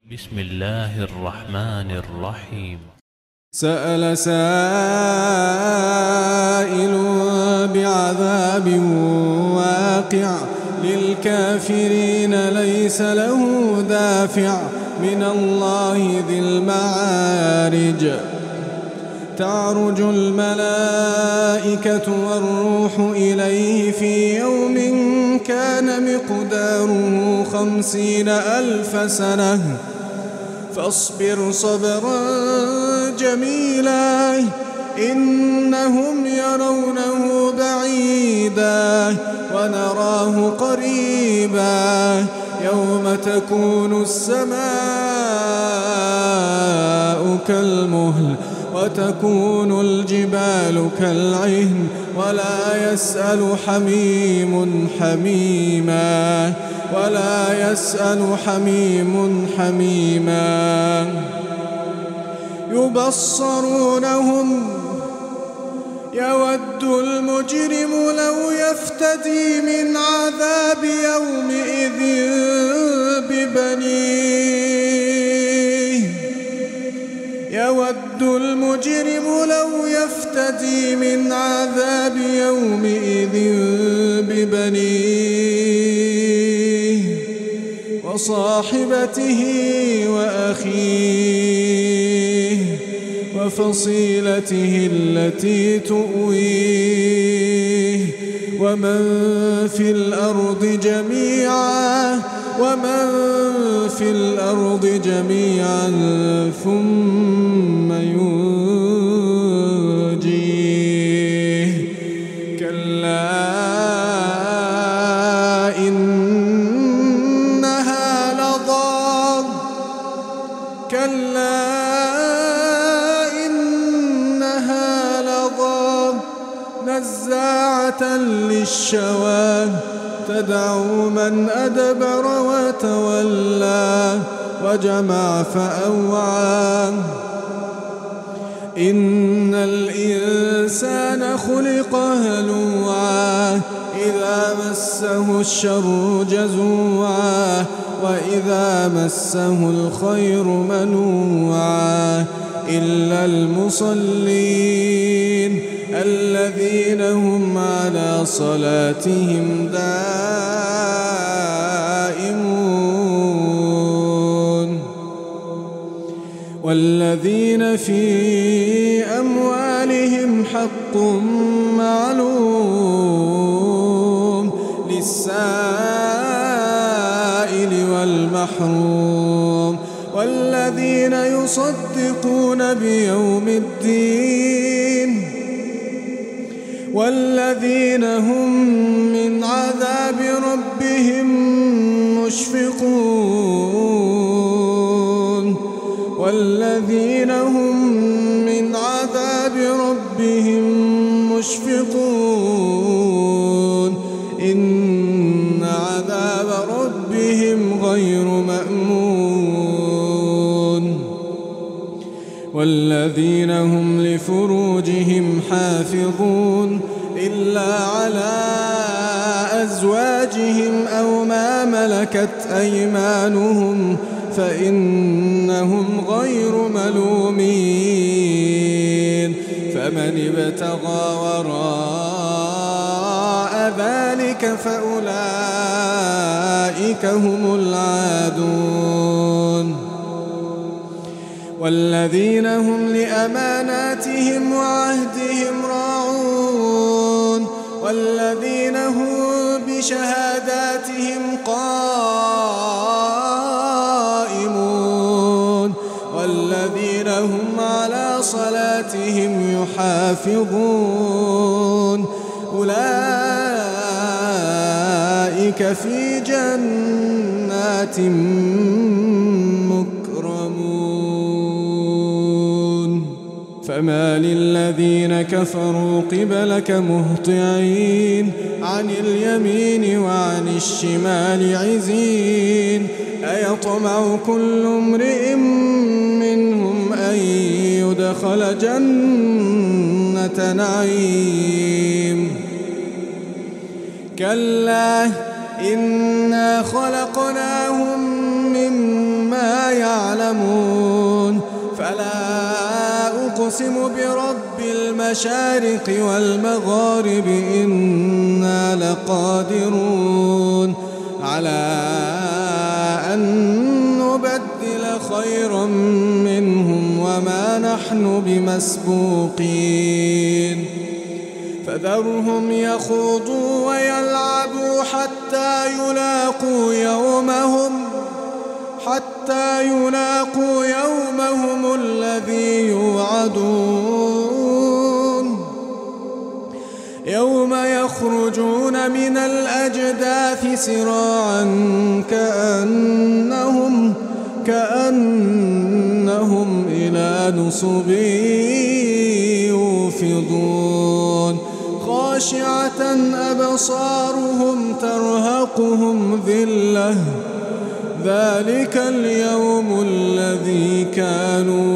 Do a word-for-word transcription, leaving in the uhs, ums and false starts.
بسم الله الرحمن الرحيم. سأل سائل بعذاب واقع للكافرين ليس له دافع من الله ذي المعارج. تعرج الملائكة والروح إليه في يوم كان مقداره خمسين ألف سنة فاصبر صبرا جميلا إنهم يرونه بعيدا ونراه قريبا يوم تكون السماء كالمهل وتكون الجبال كالعهن ولا يسأل حميم حميما ولا يسأل حميم حميما يبصرونهم يود المجرم لو يفتدي من عذاب يومئذ ببنيه يود المجرم لو يفتدي من عذاب يومئذ ببنيه وصاحبته وأخيه وفصيلته التي تؤويه ومن في الأرض جميعا ومن في الأرض جميعا ثم ينجيه كلا إنها لظى كلا إنها لظى نزاعة للشوى تدعو من أدبر وتولى وجمع فأوعى إن الإنسان خلق هلوعا إذا مسه الشر جزوعا وإذا مسه الخير منوعا إلا المصلين الذين هم على صلاتهم دائمون والذين في أموالهم حق معلوم للسائل والمحروم والذين يصدقون بيوم الدين والذين هم من عذاب ربهم مشفقون والذين هم من عذاب ربهم مشفقون إن عذاب ربهم غير مأمون والذين هم لفروجهم حافظون إلا على أزواجهم أو ما ملكت أيمانهم فإنهم غير ملومين فمن ابتغى وراء ذلك فأولئك هم العادون والذين هم لأماناتهم وعهدهم راعون والذين هم بشهاداتهم قائمون والذين هم على صلاتهم يحافظون أولئك في جنات مكرمون فما للذين كفروا قبلك مهطعين عن اليمين وعن الشمال عزين أيطمع كل امرئ منهم أن يدخل جنة نعيم كلا إنا خلقناهم مما لا يعلمون فلا أقسم برب المشارق والمغارب إنا لقادرون على أن نبدل خيرا منهم وما نحن بمسبوقين فذرهم يخوضوا ويلعبوا حتى يلاقوا يومهم حتى يلاقوا يومهم الذي يوعدون يوم يخرجون من الأجداث سراعا كأنهم كأنهم إلى نصب يوفضون خاشعة أبصارهم ترهقهم ذلة ذلك اليوم الذي كانوا